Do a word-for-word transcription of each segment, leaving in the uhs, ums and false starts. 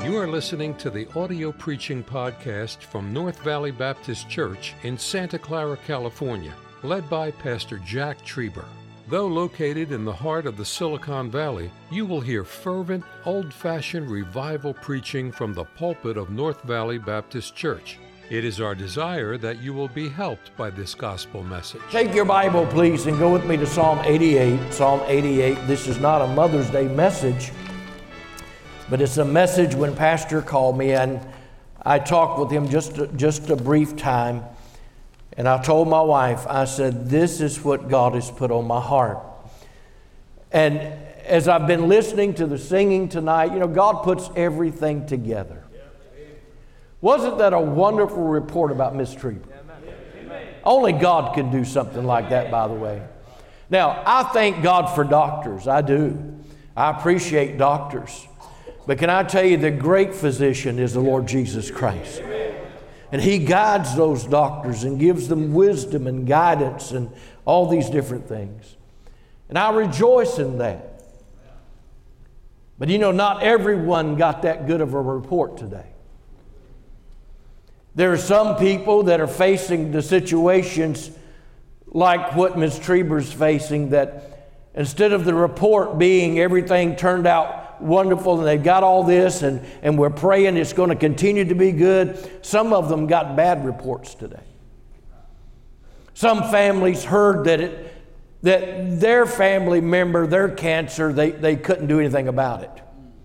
You are listening to the audio preaching podcast from North Valley Baptist Church in Santa Clara, California, led by Pastor Jack Trieber. Though located in the heart of the Silicon Valley, you will hear fervent, old-fashioned revival preaching from the pulpit of North Valley Baptist Church. It is our desire that you will be helped by this gospel message. Take your Bible, please, and go with me to Psalm eighty-eight. Psalm eighty-eight. This is not a Mother's Day message, but it's a message when Pastor called me, and I talked with him just a, just a brief time, and I told my wife, I said, this is what God has put on my heart. And as I've been listening to the singing tonight, you know, God puts everything together. Wasn't that a wonderful report about Miss Trieber? Only God can do something like that, by the way. Now, I thank God for doctors. I do. I appreciate doctors. But can I tell you, the great physician is the Lord Jesus Christ. And He guides those doctors and gives them wisdom and guidance and all these different things. And I rejoice in that. But you know, not everyone got that good of a report today. There are some people that are facing the situations like what Miz Trieber's facing, that instead of the report being everything turned out wonderful and they've got all this and, and we're praying it's going to continue to be good, some of them got bad reports today. Some families heard that it, that their family member, their cancer, they, they couldn't do anything about it.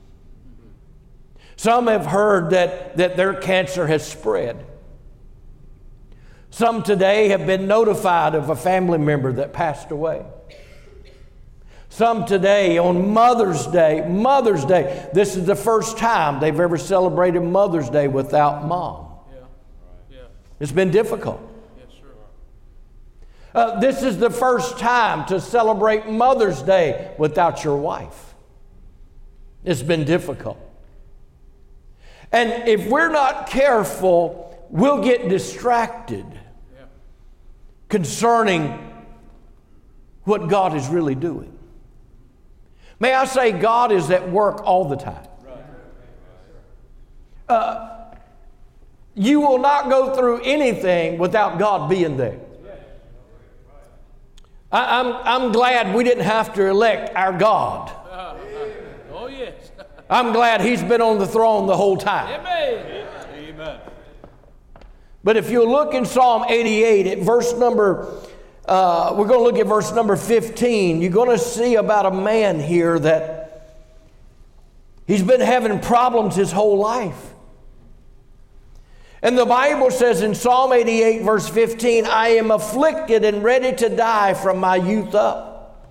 Some have heard that, that their cancer has spread. Some today have been notified of a family member that passed away. Some today on Mother's Day, Mother's Day, this is the first time they've ever celebrated Mother's Day without Mom. Yeah. Yeah. It's been difficult. Yes, sir. Uh, this is the first time to celebrate Mother's Day without your wife. It's been difficult. And if we're not careful, we'll get distracted yeah. concerning what God is really doing. May I say, God is at work all the time. Uh, you will not go through anything without God being there. I, I'm, I'm glad we didn't have to elect our God. Oh, yes. I'm glad He's been on the throne the whole time. Amen. Amen. But if you look in Psalm eighty-eight at verse number, uh, we're going to look at verse number fifteen. You're going to see about a man here that he's been having problems his whole life. And the Bible says in Psalm eighty-eight verse fifteen, I am afflicted and ready to die from my youth up.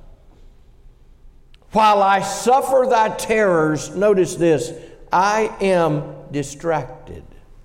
While I suffer thy terrors, notice this, I am distracted.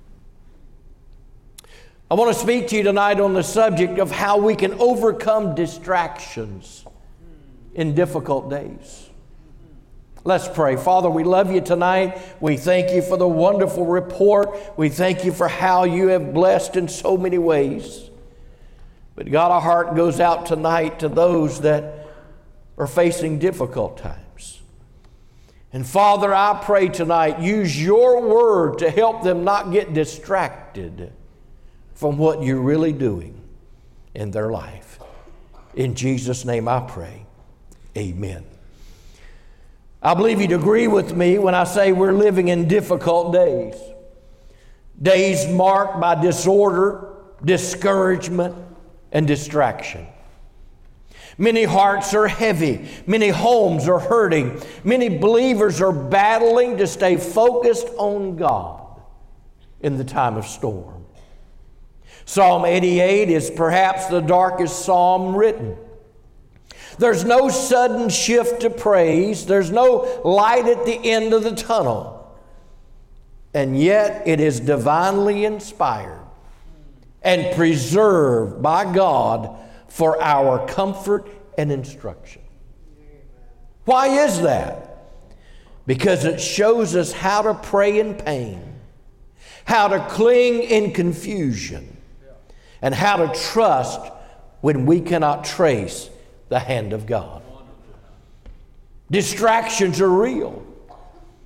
I want to speak to you tonight on the subject of how we can overcome distractions in difficult days. Let's pray. Father, we love you tonight. We thank you for the wonderful report. We thank you for how you have blessed in so many ways. But God, our heart goes out tonight to those that are facing difficult times. And Father, I pray tonight, use your word to help them not get distracted from what you're really doing in their life. In Jesus' name I pray. Amen. I believe you'd agree with me when I say we're living in difficult days. Days marked by disorder, discouragement, and distraction. Many hearts are heavy. Many homes are hurting. Many believers are battling to stay focused on God in the time of storm. Psalm eighty-eight is perhaps the darkest psalm written. There's no sudden shift to praise. There's no light at the end of the tunnel. And yet it is divinely inspired and preserved by God for our comfort and instruction. Why is that? Because it shows us how to pray in pain, how to cling in confusion, and how to trust when we cannot trace the hand of God. Distractions are real.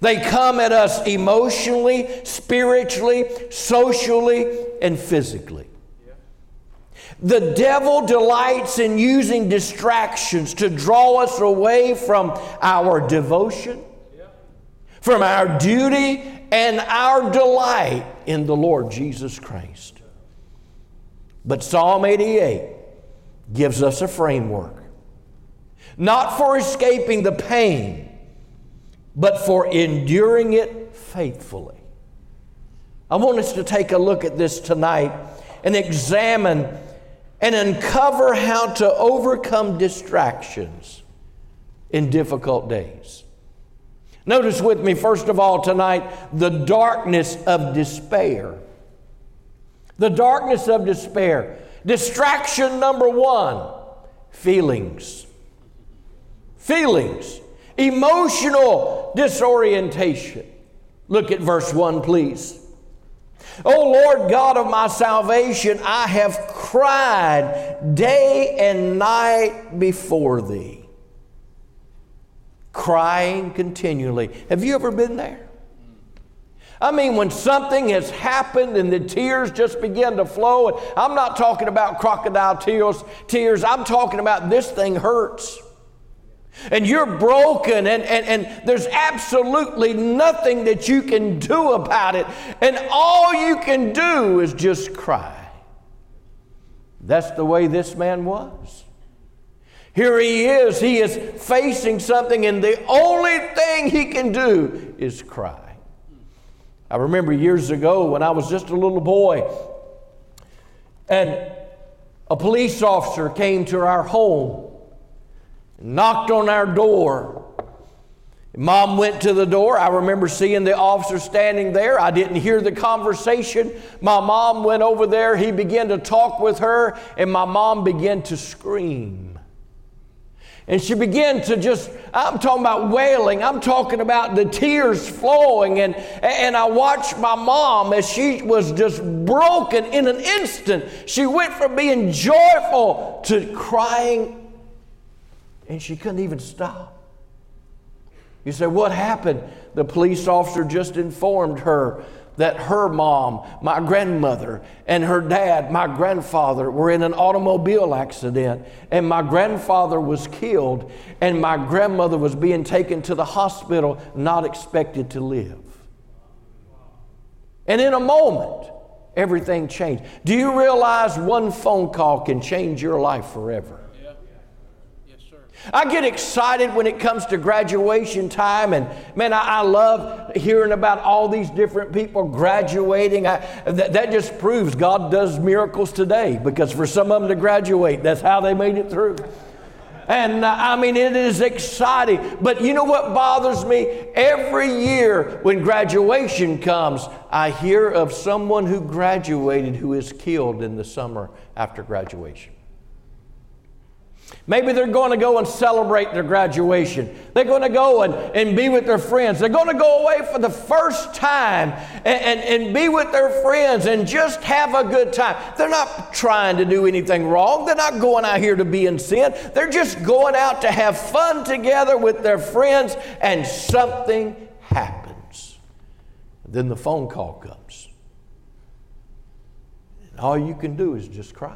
They come at us emotionally, spiritually, socially, and physically. The devil delights in using distractions to draw us away from our devotion, from our duty, and our delight in the Lord Jesus Christ. But Psalm eighty-eight gives us a framework, not for escaping the pain, but for enduring it faithfully. I want us to take a look at this tonight and examine and uncover how to overcome distractions in difficult days. Notice with me, first of all, tonight, the darkness of despair. The darkness of despair. Distraction number one, feelings. Feelings. Emotional disorientation. Look at verse one, please. O Lord God of my salvation, I have cried day and night before Thee. Crying continually. Have you ever been there? I mean, when something has happened and the tears just begin to flow, and I'm not talking about crocodile tears, tears. I'm talking about this thing hurts. And you're broken, and, and, and there's absolutely nothing that you can do about it. And all you can do is just cry. That's the way this man was. Here he is. He is facing something, and the only thing he can do is cry. I remember years ago when I was just a little boy, and a police officer came to our home, knocked on our door. Mom went to the door. I remember seeing the officer standing there. I didn't hear the conversation. My mom went over there. He began to talk with her, and my mom began to scream. And she began to just, I'm talking about wailing. I'm talking about the tears flowing. And, and I watched my mom as she was just broken in an instant. She went from being joyful to crying. And she couldn't even stop. You say, what happened? The police officer just informed her that her mom, my grandmother, and her dad, my grandfather, were in an automobile accident. And my grandfather was killed. And my grandmother was being taken to the hospital, not expected to live. And in a moment, everything changed. Do you realize one phone call can change your life forever? I get excited when it comes to graduation time, and man, I, I love hearing about all these different people graduating. I, that, that just proves God does miracles today, because for some of them to graduate, that's how they made it through. And uh, I mean, it is exciting. But you know what bothers me? Every year when graduation comes, I hear of someone who graduated who is killed in the summer after graduation. Maybe they're going to go and celebrate their graduation. They're going to go and, and be with their friends. They're going to go away for the first time and, and, and be with their friends and just have a good time. They're not trying to do anything wrong. They're not going out here to be in sin. They're just going out to have fun together with their friends, and something happens. Then the phone call comes. And all you can do is just cry.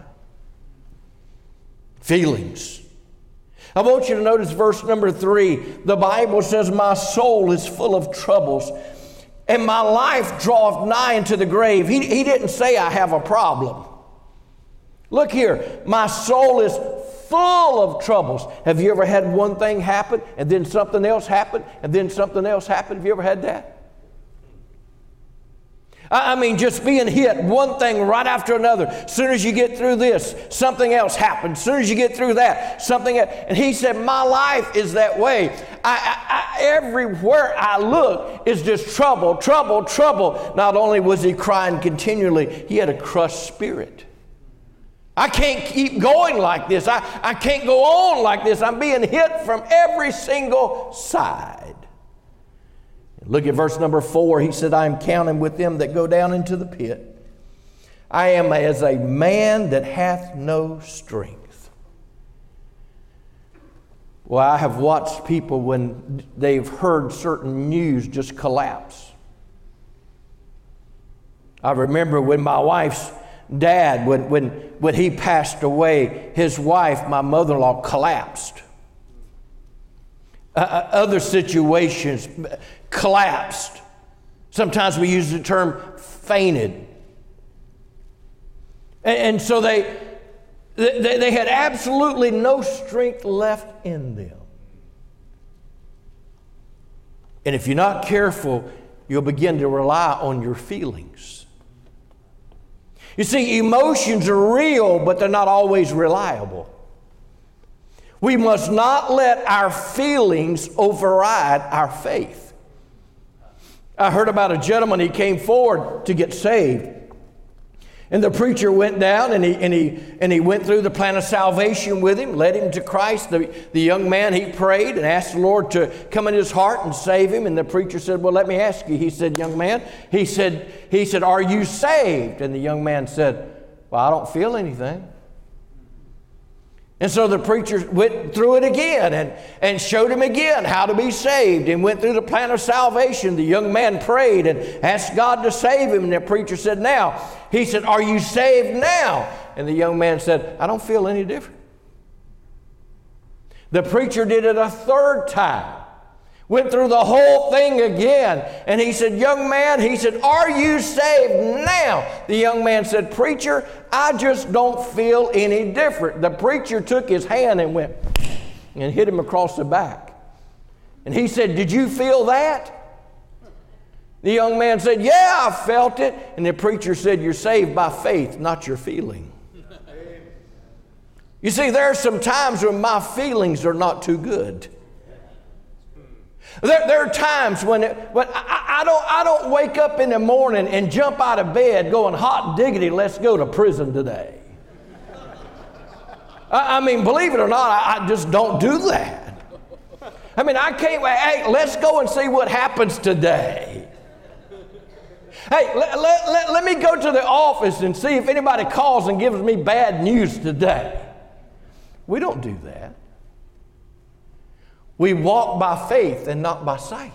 Feelings. I want you to notice verse number three. The Bible says, my soul is full of troubles, and my life draweth nigh unto the grave. He, he didn't say I have a problem. Look here. My soul is full of troubles. Have you ever had one thing happen, and then something else happen, and then something else happen? Have you ever had that? I mean, just being hit, one thing right after another. As soon as you get through this, something else happens. As soon as you get through that, something else. And he said, my life is that way. I, I, I, everywhere I look is just trouble, trouble, trouble. Not only was he crying continually, he had a crushed spirit. I can't keep going like this. I, I can't go on like this. I'm being hit from every single side. Look at verse number four. He said, I am counted with them that go down into the pit. I am as a man that hath no strength. Well, I have watched people when they've heard certain news just collapse. I remember when my wife's dad, when, when, when he passed away, his wife, my mother-in-law, collapsed. Uh, other situations collapsed. Sometimes we use the term fainted. And, and so they, they, they had absolutely no strength left in them. And if you're not careful, you'll begin to rely on your feelings. You see, emotions are real, but they're not always reliable. We must not let our feelings override our faith. I heard about a gentleman, he came forward to get saved. And the preacher went down and he, and he, and he went through the plan of salvation with him, led him to Christ. The, the young man, he prayed and asked the Lord to come in his heart and save him. And the preacher said, well, let me ask you. He said, young man, he said, he said, are you saved? And the young man said, well, I don't feel anything. And so the preacher went through it again and, and showed him again how to be saved and went through the plan of salvation. The young man prayed and asked God to save him. And the preacher said, now, he said, are you saved now? And the young man said, I don't feel any different. The preacher did it a third time. Went through the whole thing again. And he said, young man, he said, are you saved now? The young man said, preacher, I just don't feel any different. The preacher took his hand and went and hit him across the back. And he said, did you feel that? The young man said, yeah, I felt it. And the preacher said, you're saved by faith, not your feeling. You see, there are some times when my feelings are not too good. There, there are times when, it, when I, I, don't, I don't wake up in the morning and jump out of bed going, hot diggity, let's go to prison today. I, I mean, believe it or not, I, I just don't do that. I mean, I can't, hey, let's go and see what happens today. Hey, let, let, let, let me go to the office and see if anybody calls and gives me bad news today. We don't do that. We walk by faith and not by sight.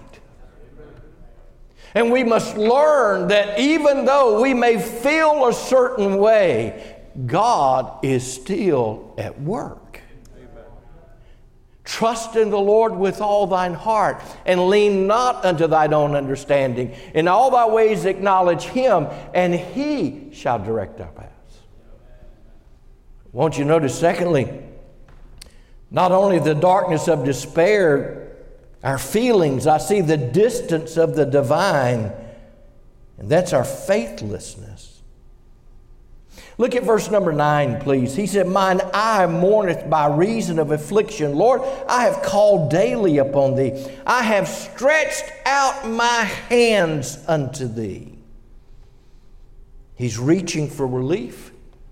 And we must learn that even though we may feel a certain way, God is still at work. Amen. Trust in the Lord with all thine heart, and lean not unto thine own understanding. In all thy ways acknowledge Him, and He shall direct our paths. Won't you notice, secondly, not only the darkness of despair, our feelings, I see the distance of the divine, and that's our faithlessness. Look at verse number nine, please. He said, mine eye mourneth by reason of affliction. Lord, I have called daily upon thee. I have stretched out my hands unto thee. He's reaching for relief.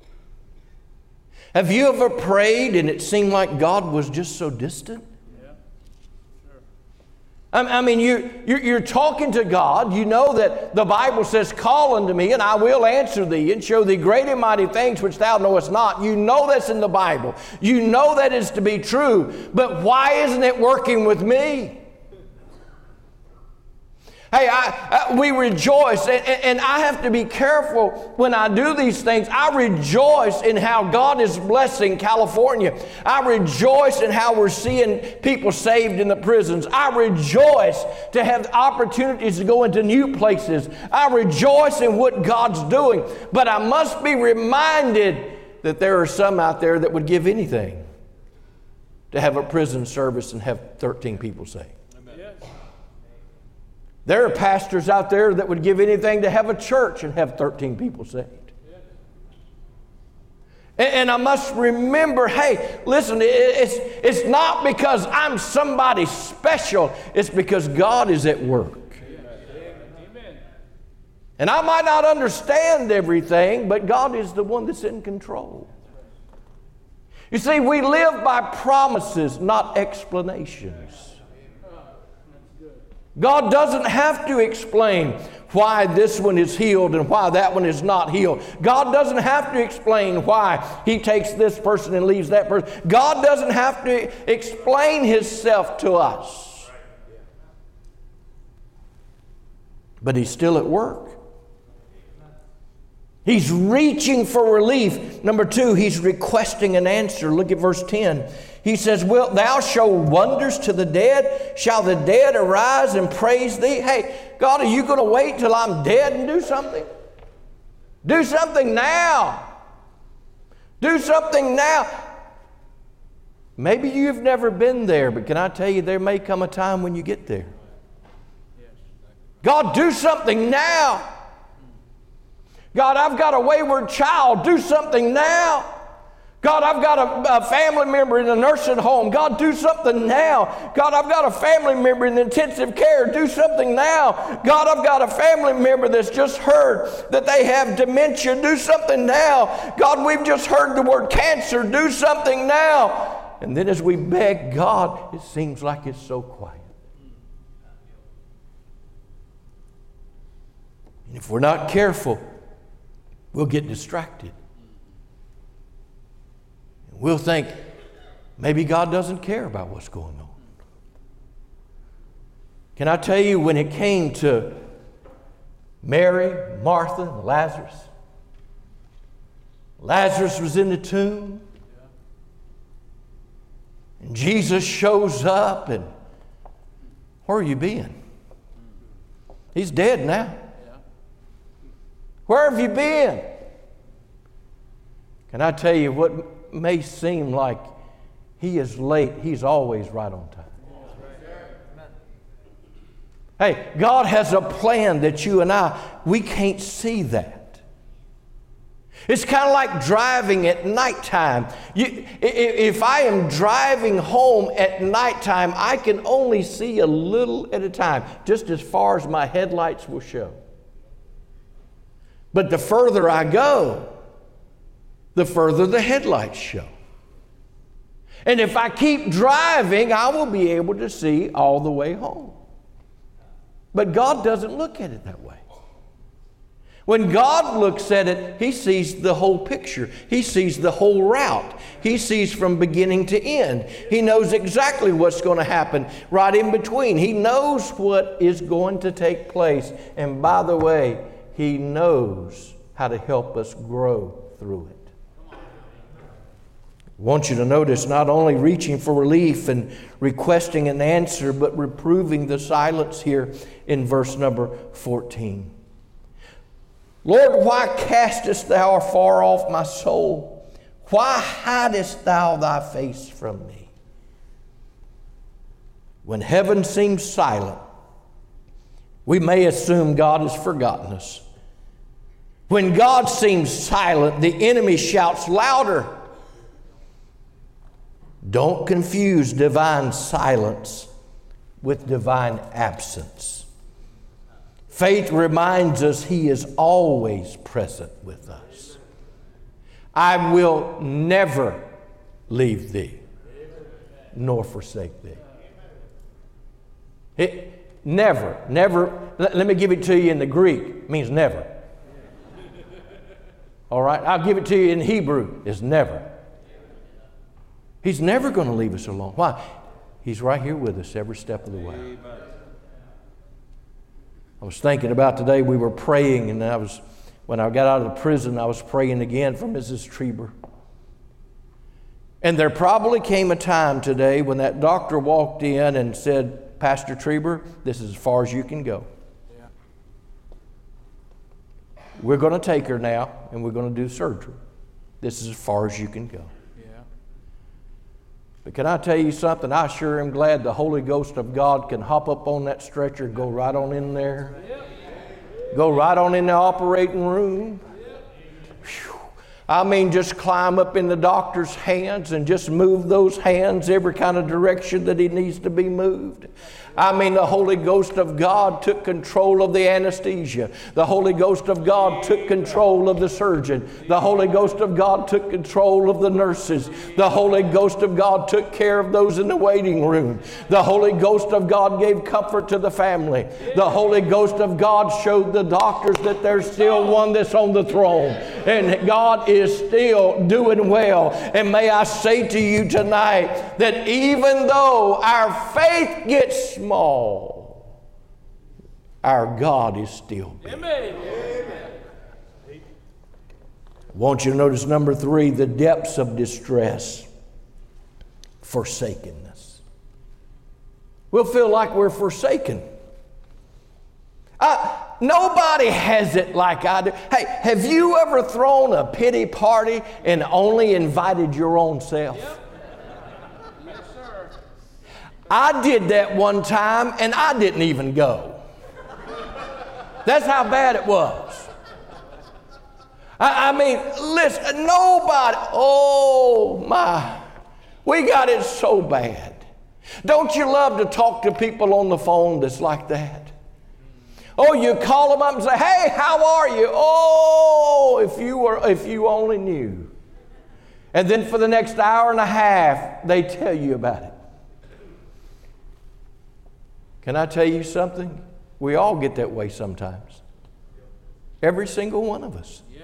Have you ever prayed and it seemed like God was just so distant? Yeah, sure. I mean, you, you're, you're talking to God. You know that the Bible says, call unto me and I will answer thee and show thee great and mighty things which thou knowest not. You know that's in the Bible. You know that is to be true. But why isn't it working with me? Hey, I, I, we rejoice, and, and I have to be careful when I do these things. I rejoice in how God is blessing California. I rejoice in how we're seeing people saved in the prisons. I rejoice to have opportunities to go into new places. I rejoice in what God's doing. But I must be reminded that there are some out there that would give anything to have a prison service and have thirteen people saved. There are pastors out there that would give anything to have a church and have thirteen people saved. And, and I must remember, hey, listen, it's, it's not because I'm somebody special. It's because God is at work. Amen. And I might not understand everything, but God is the one that's in control. You see, we live by promises, not explanations. God doesn't have to explain why this one is healed and why that one is not healed. God doesn't have to explain why He takes this person and leaves that person. God doesn't have to explain Himself to us. But He's still at work. He's reaching for relief. Number two, He's requesting an answer. Look at verse ten. He says, wilt thou show wonders to the dead? Shall the dead arise and praise thee? Hey, God, are you going to wait till I'm dead and do something? Do something now. Do something now. Maybe you've never been there, but can I tell you, there may come a time when you get there. God, do something now. God, I've got a wayward child. Do something now. God, I've got a, a family member in a nursing home. God, do something now. God, I've got a family member in intensive care. Do something now. God, I've got a family member that's just heard that they have dementia. Do something now. God, we've just heard the word cancer. Do something now. And then as we beg God, it seems like it's so quiet. And if we're not careful, we'll get distracted. We'll think, maybe God doesn't care about what's going on. Can I tell you, when it came to Mary, Martha, and Lazarus, Lazarus was in the tomb, and Jesus shows up, and where have you been? He's dead now. Where have you been? Can I tell you what may seem like He is late, He's always right on time. Hey, God has a plan that you and I, we can't see that. It's kind of like driving at nighttime. You, if I am driving home at nighttime, I can only see a little at a time, just as far as my headlights will show. But the further I go, the further the headlights show. And if I keep driving, I will be able to see all the way home. But God doesn't look at it that way. When God looks at it, He sees the whole picture. He sees the whole route. He sees from beginning to end. He knows exactly what's going to happen right in between. He knows what is going to take place. And by the way, He knows how to help us grow through it. I want you to notice not only reaching for relief and requesting an answer, but reproving the silence here in verse number fourteen. Lord, why castest thou afar off my soul? Why hidest thou thy face from me? When heaven seems silent, we may assume God has forgotten us. When God seems silent, the enemy shouts louder. Don't confuse divine silence with divine absence. Faith reminds us He is always present with us. I will never leave thee, nor forsake thee. It, never, never, let, let me give it to you in the Greek. It means never. All right, I'll give it to you in Hebrew. It's never. He's never going to leave us alone. Why? He's right here with us every step of the way. I was thinking about today, we were praying, and I was, when I got out of the prison, I was praying again for Missus Trieber. And there probably came a time today when that doctor walked in and said, Pastor Trieber, this is as far as you can go. Yeah. We're going to take her now, and we're going to do surgery. This is as far as you can go. But can I tell you something? I sure am glad the Holy Ghost of God can hop up on that stretcher, go right on in there, go right on in the operating room. Whew. I mean, just climb up in the doctor's hands and just move those hands every kind of direction that he needs to be moved. I mean, the Holy Ghost of God took control of the anesthesia. The Holy Ghost of God took control of the surgeon. The Holy Ghost of God took control of the nurses. The Holy Ghost of God took care of those in the waiting room. The Holy Ghost of God gave comfort to the family. The Holy Ghost of God showed the doctors that there's still one that's on the throne. And God is still doing well. And may I say to you tonight that even though our faith gets small, our God is still big. Amen. I want you to notice number three, the depths of distress, forsakenness. We'll feel like we're forsaken. Uh, nobody has it like I do. Hey, have you ever thrown a pity party and only invited your own self? Yep. Yes, sir. I did that one time and I didn't even go. That's how bad it was. I, I mean, listen, nobody, oh my, we got it so bad. Don't you love to talk to people on the phone that's like that? Oh, you call them up and say, hey, how are you? Oh, if you were, if you only knew. And then for the next hour and a half, they tell you about it. Can I tell you something? We all get that way sometimes. Every single one of us. Yes.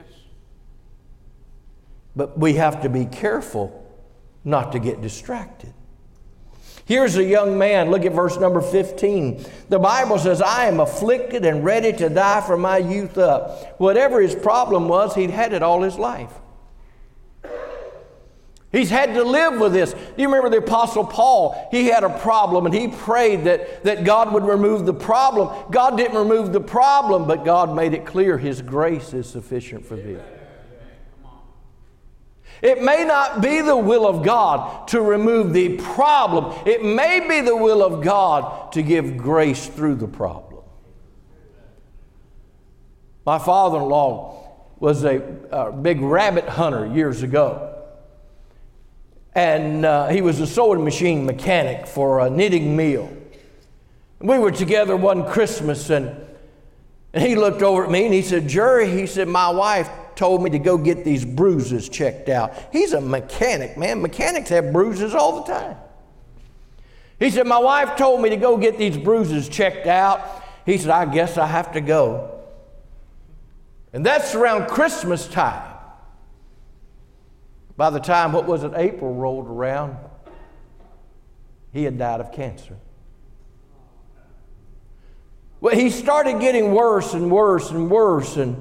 But we have to be careful not to get distracted. Here's a young man. Look at verse number fifteen. The Bible says, I am afflicted and ready to die from my youth up. Whatever his problem was, he'd had it all his life. He's had to live with this. Do you remember the Apostle Paul? He had a problem and he prayed that, that God would remove the problem. God didn't remove the problem, but God made it clear His grace is sufficient for thee. It may not be the will of God to remove the problem. It may be the will of God to give grace through the problem. My father-in-law was a, a big rabbit hunter years ago. And uh, he was a sewing machine mechanic for a knitting mill. We were together one Christmas and, and he looked over at me and he said, Jerry, he said, my wife told me to go get these bruises checked out. He's a mechanic, man. Mechanics have bruises all the time. He said, my wife told me to go get these bruises checked out. He said, I guess I have to go. And that's around Christmas time. By the time, what was it, April rolled around, he had died of cancer. Well, he started getting worse and worse and worse. And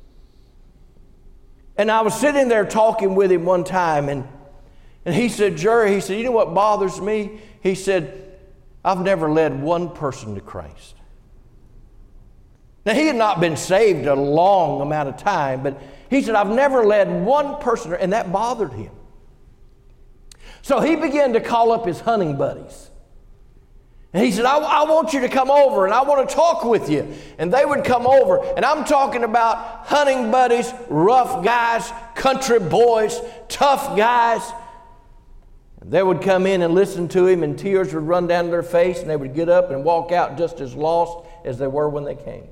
And I was sitting there talking with him one time, and, and he said, Jerry, he said, you know what bothers me? He said, I've never led one person to Christ. Now, he had not been saved a long amount of time, but he said, I've never led one person, and that bothered him. So he began to call up his hunting buddies. And he said, I, I want you to come over and I want to talk with you. And they would come over. And I'm talking about hunting buddies, rough guys, country boys, tough guys. And they would come in and listen to him and tears would run down their face and they would get up and walk out just as lost as they were when they came.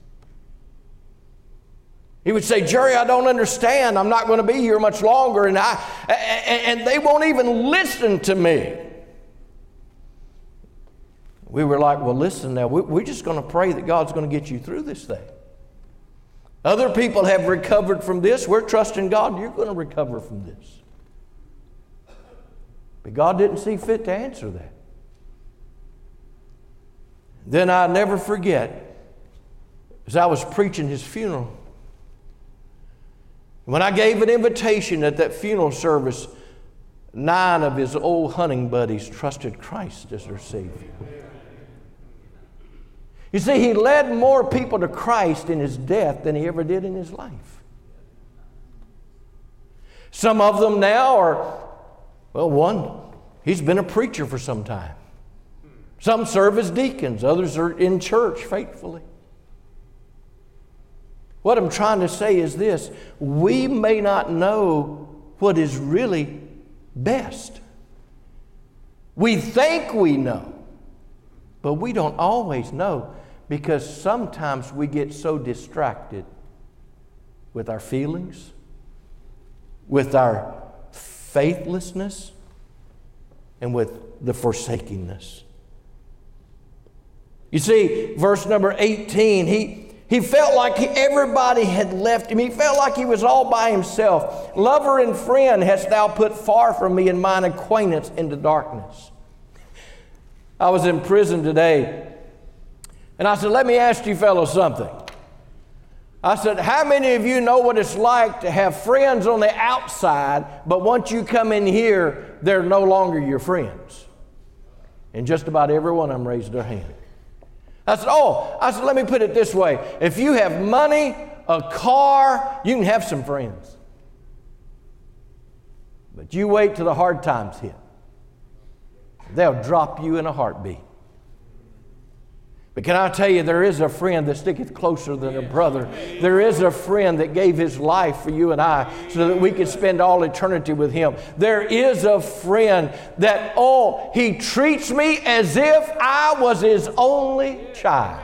He would say, Jerry, I don't understand. I'm not going to be here much longer. And, I, and they won't even listen to me. We were like, well, listen now, we're just going to pray that God's going to get you through this thing. Other people have recovered from this. We're trusting God, you're going to recover from this. But God didn't see fit to answer that. Then I'll never forget, as I was preaching his funeral, when I gave an invitation at that funeral service, nine of his old hunting buddies trusted Christ as their Savior. You see, he led more people to Christ in his death than he ever did in his life. Some of them now are, well, one, he's been a preacher for some time. Some serve as deacons. Others are in church faithfully. What I'm trying to say is this: we may not know what is really best. We think we know, but we don't always know, because sometimes we get so distracted with our feelings, with our faithlessness, and with the forsakingness. You see, verse number eighteen, he He felt like he, everybody had left him. He felt like he was all by himself. Lover and friend hast thou put far from me, and mine acquaintance into darkness. I was in prison today, and I said, let me ask you fellows something. I said, how many of you know what it's like to have friends on the outside, but once you come in here, they're no longer your friends? And just about every one of them raised their hand. I said, oh, I said, let me put it this way. If you have money, a car, you can have some friends. But you wait till the hard times hit. They'll drop you in a heartbeat. But can I tell you, there is a friend that sticketh closer than a brother. There is a friend that gave his life for you and I so that we could spend all eternity with him. There is a friend that, oh, he treats me as if I was his only child.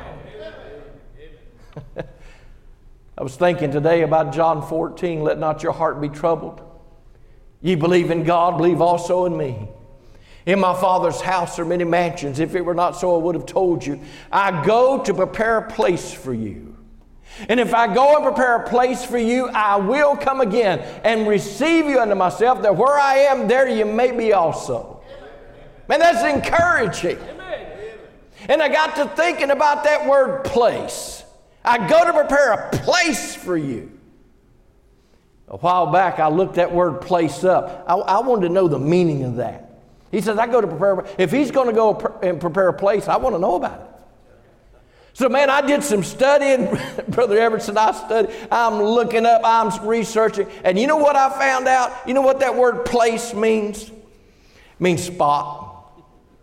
I was thinking today about John fourteen, let not your heart be troubled. Ye believe in God, believe also in me. In my Father's house are many mansions. If it were not so, I would have told you. I go to prepare a place for you. And if I go and prepare a place for you, I will come again and receive you unto myself, that where I am, there you may be also. Man, that's encouraging. And I got to thinking about that word place. I go to prepare a place for you. A while back, I looked that word place up. I, I wanted to know the meaning of that. He says, I go to prepare, if he's going to go and prepare a place, I want to know about it. So, man, I did some studying. Brother Everett said, I studied. I'm looking up, I'm researching. And you know what I found out? You know what that word place means? It means spot.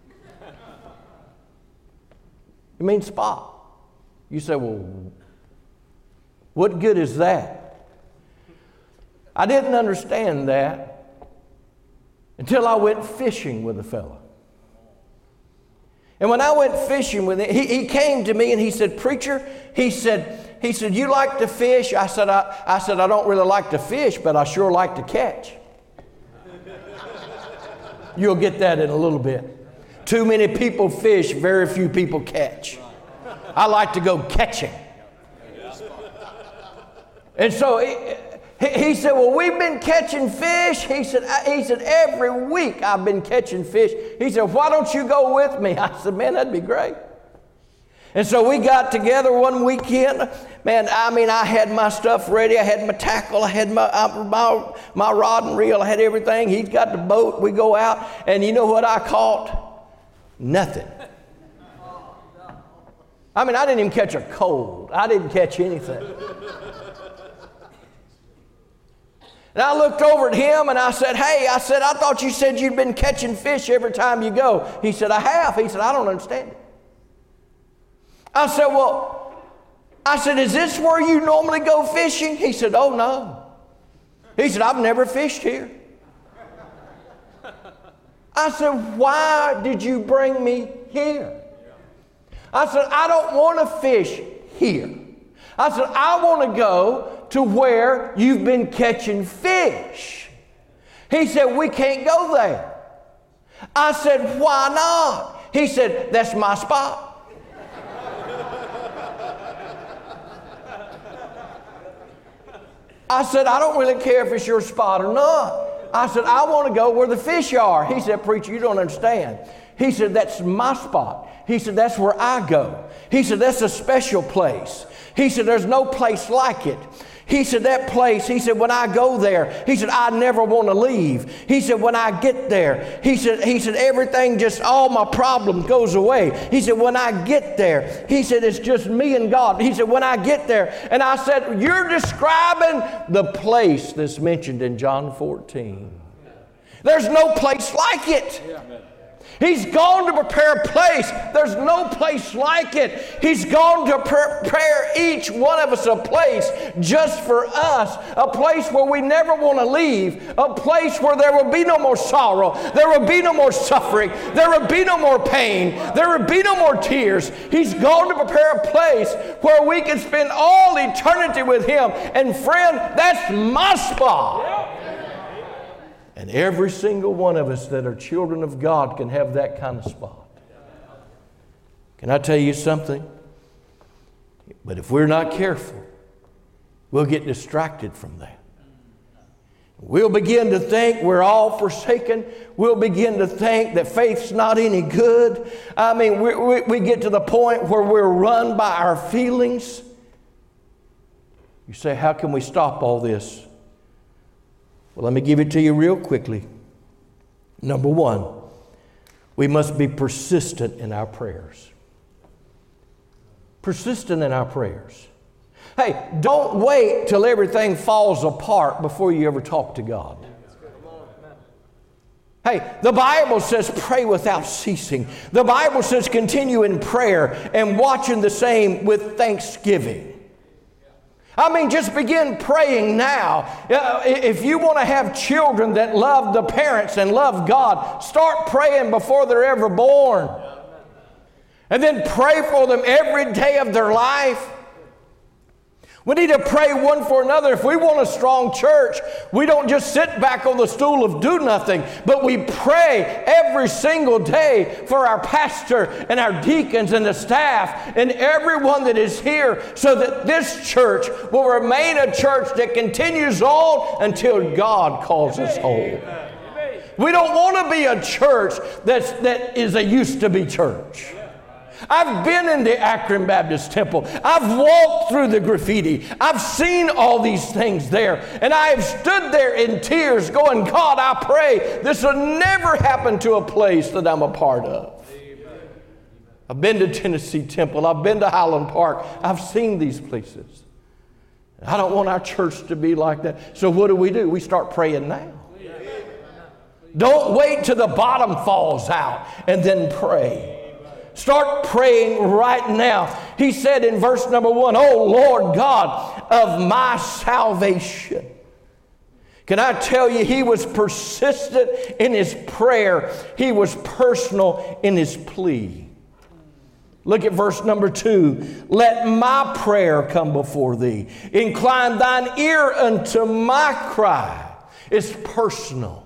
It means spot. You say, well, what good is that? I didn't understand that until I went fishing with a fellow. And when I went fishing with him, he, he came to me and he said, preacher, he said, he said, you like to fish? I said, I, I said, I don't really like to fish, but I sure like to catch. You'll get that in a little bit. Too many people fish, very few people catch. I like to go catching. And so he, He said, well, we've been catching fish. He said, he said, every week I've been catching fish. He said, why don't you go with me? I said, man, that'd be great. And so we got together one weekend. Man, I mean, I had my stuff ready. I had my tackle. I had my, my, my rod and reel. I had everything. He's got the boat. We go out. And you know what I caught? Nothing. I mean, I didn't even catch a cold. I didn't catch anything. And I looked over at him and I said, hey, I said, I thought you said you'd been catching fish every time you go. He said, I have. He said, I don't understand it. I said, well, I said, is this where you normally go fishing? He said, oh, no. He said, I've never fished here. I said, why did you bring me here? I said, I don't want to fish here. I said, I want to go to where you've been catching fish. He said, we can't go there. I said, why not? He said, that's my spot. I said, I don't really care if it's your spot or not. I said, I want to go where the fish are. He said, preacher, you don't understand. He said, that's my spot. He said, that's where I go. He said, that's a special place. He said, there's no place like it. He said, that place, he said, when I go there, he said, I never want to leave. He said, when I get there, he said, he said, everything just, all my problems goes away. He said, when I get there, he said, it's just me and God. He said, when I get there, and I said, you're describing the place that's mentioned in John fourteen. There's no place like it. He's gone to prepare a place. There's no place like it. He's gone to prepare each one of us a place just for us, a place where we never want to leave, a place where there will be no more sorrow, there will be no more suffering, there will be no more pain, there will be no more tears. He's gone to prepare a place where we can spend all eternity with Him. And friend, that's my spot. And every single one of us that are children of God can have that kind of spot. Can I tell you something? But if we're not careful, we'll get distracted from that. We'll begin to think we're all forsaken. We'll begin to think that faith's not any good. I mean, we, we, we get to the point where we're run by our feelings. You say, how can we stop all this? Well, let me give it to you real quickly. Number one, we must be persistent in our prayers. Persistent in our prayers. Hey, don't wait till everything falls apart before you ever talk to God. Hey, the Bible says pray without ceasing. The Bible says continue in prayer and watching the same with thanksgiving. I mean, just begin praying now. If you want to have children that love the parents and love God, start praying before they're ever born. And then pray for them every day of their life. We need to pray one for another. If we want a strong church, we don't just sit back on the stool of do nothing, but we pray every single day for our pastor and our deacons and the staff and everyone that is here, so that this church will remain a church that continues on until God calls us home. We don't want to be a church that's, that is a used to be church. I've been in the Akron Baptist Temple. I've walked through the graffiti. I've seen all these things there. And I have stood there in tears going, God, I pray this will never happen to a place that I'm a part of. Amen. I've been to Tennessee Temple. I've been to Highland Park. I've seen these places. I don't want our church to be like that. So what do we do? We start praying now. Amen. Don't wait till the bottom falls out and then pray. Start praying right now. He said in verse number one, "Oh Lord God of my salvation." Can I tell you, he was persistent in his prayer. He was personal in his plea. Look at verse number two. "Let my prayer come before thee. Incline thine ear unto my cry." It's personal.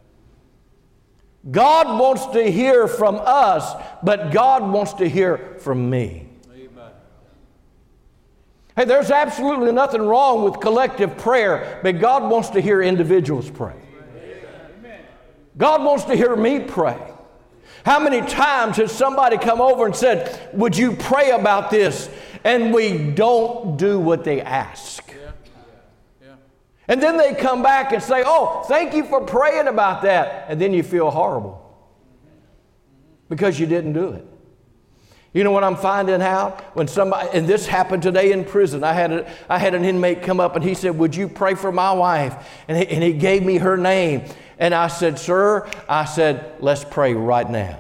God wants to hear from us, but God wants to hear from me. Amen. Hey, there's absolutely nothing wrong with collective prayer, but God wants to hear individuals pray. Amen. God wants to hear me pray. How many times has somebody come over and said, "Would you pray about this?" And we don't do what they ask. And then they come back and say, "Oh, thank you for praying about that." And then you feel horrible because you didn't do it. You know what I'm finding out? When somebody, and this happened today in prison. I had, a, I had an inmate come up and he said, "Would you pray for my wife?" And he, and he gave me her name. And I said, "Sir," I said, "let's pray right now."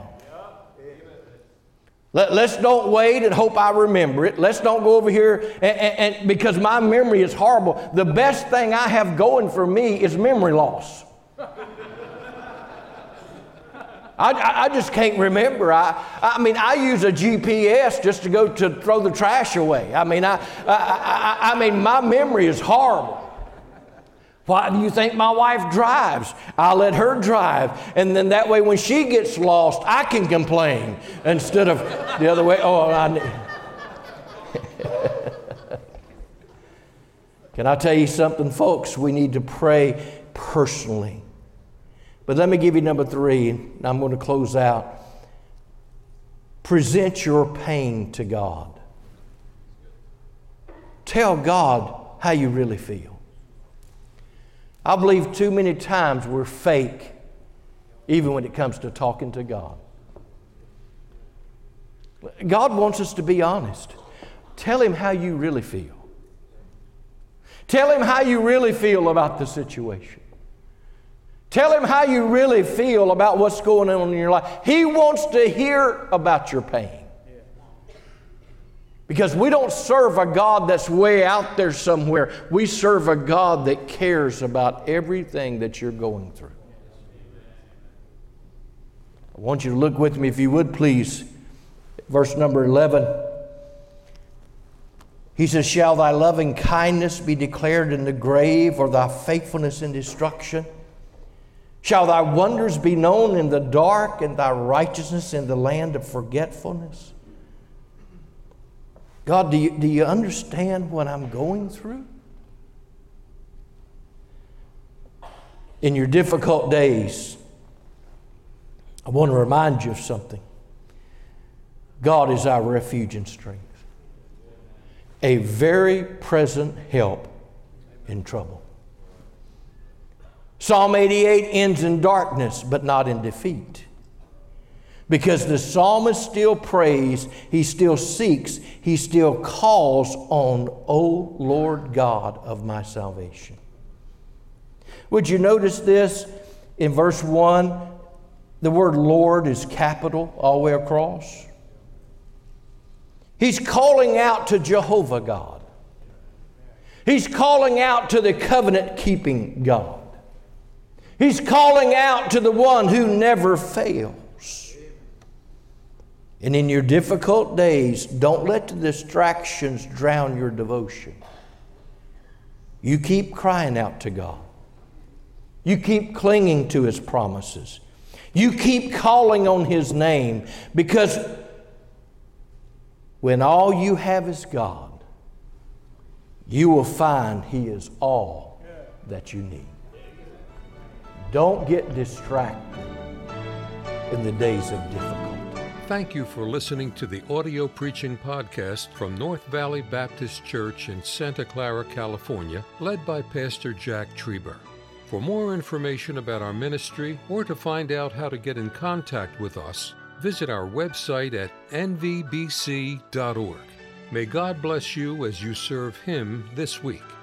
Let, let's don't wait and hope I remember it. Let's don't go over here and, and, and because my memory is horrible. The best thing I have going for me is memory loss. I, I, I just can't remember. I, I mean, I use a G P S just to go to throw the trash away. I mean, I, I, I, I mean, my memory is horrible. Why do you think my wife drives? I'll let her drive. And then that way when she gets lost, I can complain instead of the other way. Oh, I need. Can I tell you something, folks? We need to pray personally. But let me give you number three, and I'm going to close out. Present your pain to God. Tell God how you really feel. I believe too many times we're fake, even when it comes to talking to God. God wants us to be honest. Tell Him how you really feel. Tell Him how you really feel about the situation. Tell Him how you really feel about what's going on in your life. He wants to hear about your pain. Because we don't serve a God that's way out there somewhere. We serve a God that cares about everything that you're going through. I want you to look with me, if you would please, verse number eleven. He says, shall thy loving kindness be declared in the grave, or thy faithfulness in destruction? Shall thy wonders be known in the dark, and thy righteousness in the land of forgetfulness? God, do you, do you understand what I'm going through? In your difficult days, I want to remind you of something. God is our refuge and strength, a very present help in trouble. Psalm eighty-eight ends in darkness, but not in defeat. Because the psalmist still prays, he still seeks, he still calls on, O Lord God of my salvation. Would you notice this? In verse one, the word Lord is capital all the way across. He's calling out to Jehovah God. He's calling out to the covenant-keeping God. He's calling out to the one who never fails. And in your difficult days, don't let the distractions drown your devotion. You keep crying out to God. You keep clinging to His promises. You keep calling on His name, because when all you have is God, you will find He is all that you need. Don't get distracted in the days of difficulty. Thank you for listening to the audio preaching podcast from North Valley Baptist Church in Santa Clara, California, led by Pastor Jack Trieber. For more information about our ministry or to find out how to get in contact with us, visit our website at n v b c dot org. May God bless you as you serve Him this week.